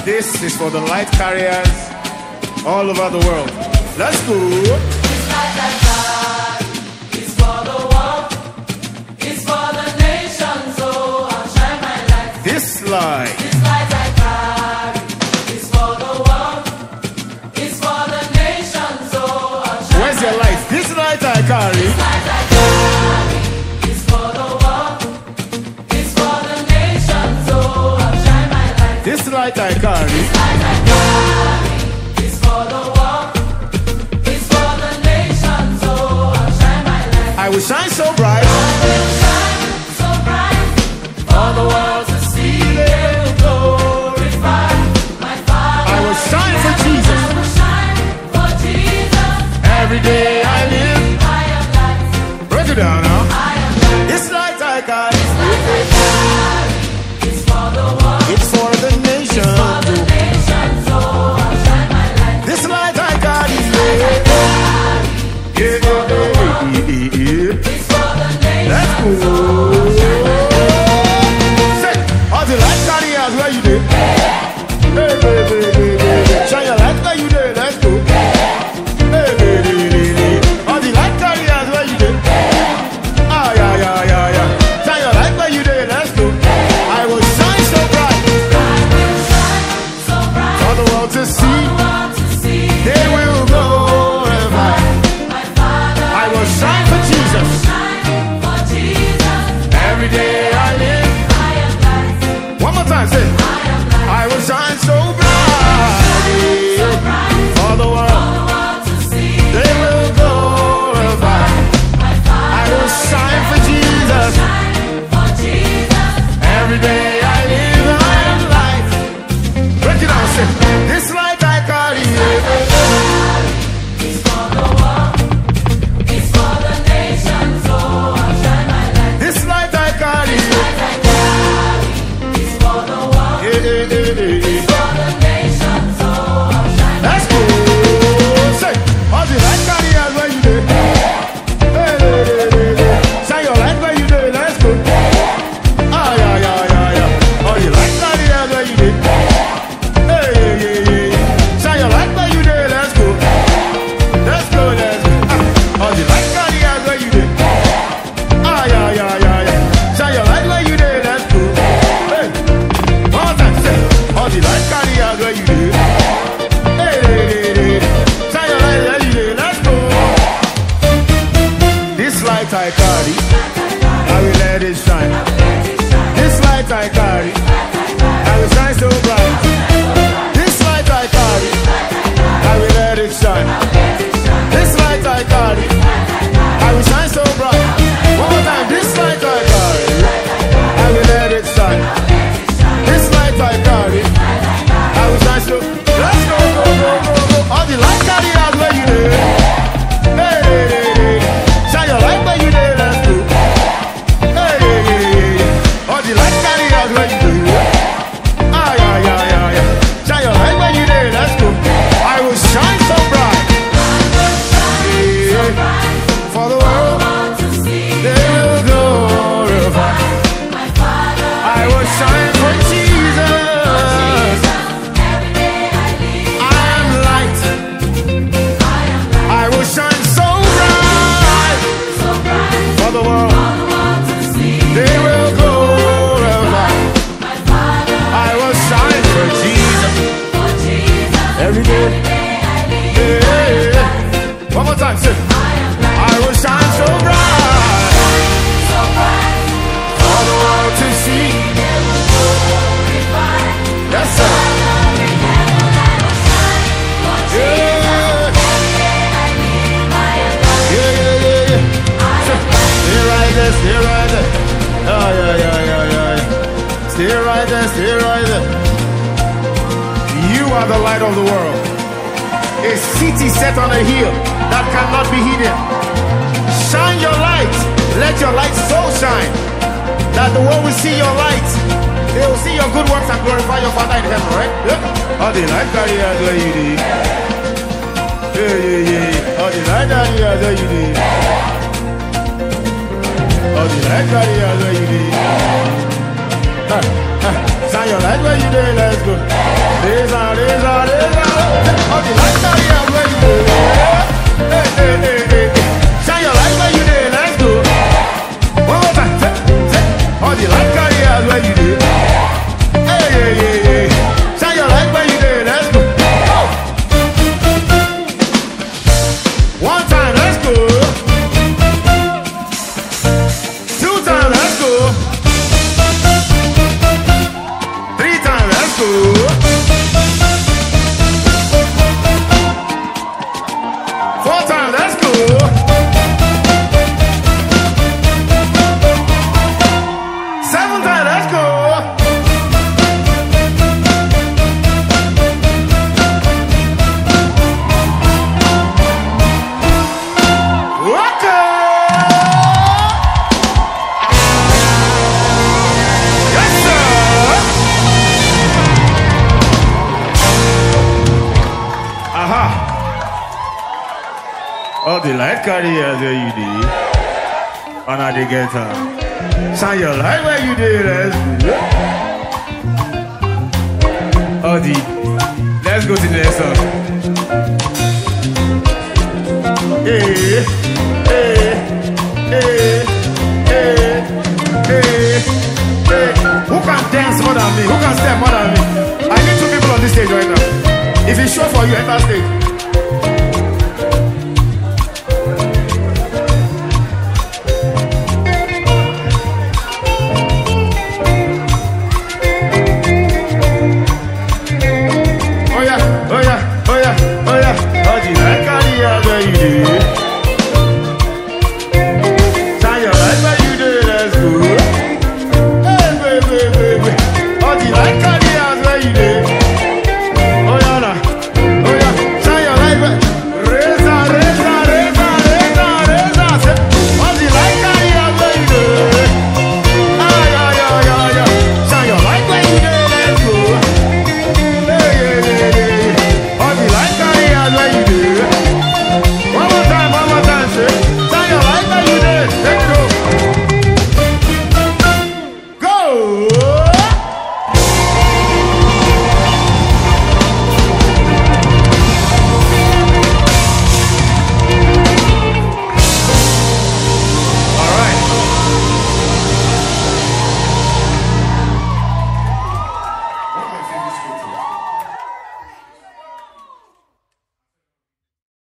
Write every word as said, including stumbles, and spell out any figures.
This is for the light carriers all over the world. Let's go. This light that God is for the world, is for the nations, oh, I'll shine my light. This light. This light that God is for the world, is for the nations, oh, I'll shine Where's my your light? This light I carry. This light that God is for the world, is for the nations, oh, I'll shine my light. This light I carry. This light that God is for the world, is for the nations, oh, I'll shine my light. I will shine so bright. I will shine so bright for the world to see. They will glorify my Father. I will shine for Jesus. I will shine for Jesus. Every day I live. I am light. Break it down now. I am light. This light I carry. This light I carry is for the world. It's for the nation. For the nations, oh, I'll shine my light. This light I carry. This light I carry Yeah, is for the world. yeah, yeah, yeah. It's for the nations, Let's go. oh, I'll shine my light. Say, all the light carriers where you did. Hey, hey, hey, hey, hey. Shine your light where you did. Let's go. Hey, hey, hey, hey, hey. All the light carriers where you did. Ah, yeah, yeah, yeah, yeah. Shine your light where you did. Let's go. I will shine so bright I will shine so bright for the world to for see. the world to see. They will glorify. My Father, I will shine for Jesus. shine for Jesus. Every day I live. I am light. One more time, say. I am light. I will shine so bright So bright for the for world. the world to see. They will glorify. My I Father, will shine for Jesus. shine for Jesus. Every day I live, I am light. Break it down, say. This light I carry. It's for the world. It's for the nations. Oh, I'll shine my light. This light I carry. Light I carry is for the world. Yeah, yeah, yeah, yeah, yeah. For the nations. Oh, I'll shine my Let's go. Say, all the light carriers where you did. Hey, hey, hey, hey, hey. Shine your light where you did. Let's go. Ah, yeah, yeah, yeah, yeah. All the light carriers where you did. Hey, yeah, yeah, yeah, yeah. Shine your light where you did. Let's go. Let's go, let's go. Ah, all the light carriers where you did. Ah, yeah, yeah, yeah, yeah. Shine your light where you did. Let's go. Hey, one more time. Say, all the light carriers where you did. Hey, hey, hey, hey. Shine your light where you did. Let's go. This light I carry, I will let it shine. This light I carry, I will shine so bright. This light I carry, I will let it shine. This light I carry, I will shine so bright. One more time. This light I carry, I will let it shine. This light I carry, I will shine so. Let's go, go, go, go, go. All the light carriers where you did. Hey, hey, hey, hey. Shine your light where you did. Let's go. Hey, hey, hey, hey. All the light carriers where you did. Ah, yeah, yeah, yeah, yeah. Shine your light where you did. Let's go. I will shine so bright. Yeah, for the world, to see. they will glorify. My Father, I will shine for Jesus. every day I live. I am light. I am light. I will shine so bright So bright for the world. for the world to see. They will glorify. My Father, I will shine for Jesus for Jesus. every day. Every day I live. Yeah, yeah, yeah. One more time, say. I am light. I will shine so bright So bright for the world to see. they will glorify. Yes, sir. Father in heaven, I will shine for Jesus. Yeah, Every day I live. I am light. yeah, yeah, yeah, yeah. I am light. Stay right there, stay right there. Yeah, yeah, yeah, yeah, yeah. Stay right there, stay right there. You are the light of the world. A city set on a hill that cannot be hidden. Shine your light. Let your light so shine that the world will see your light. They will see your good works and glorify your Father in heaven, right? Yeah. All the light carriers where you did. Yeah, yeah, yeah. All the light carriers where you did. All the light carriers where you did. Ah, ah. Shine your light where you did. Let's go. Hey, the light carry as where you did. And I dey get her. Shine your light where you did. Oh, the. Let's go to the next song. Hey, hey, hey, hey, hey, hey. Who can dance more than me? Who can step more than me? I need two people on this stage right now. If it's short for you, enter stage.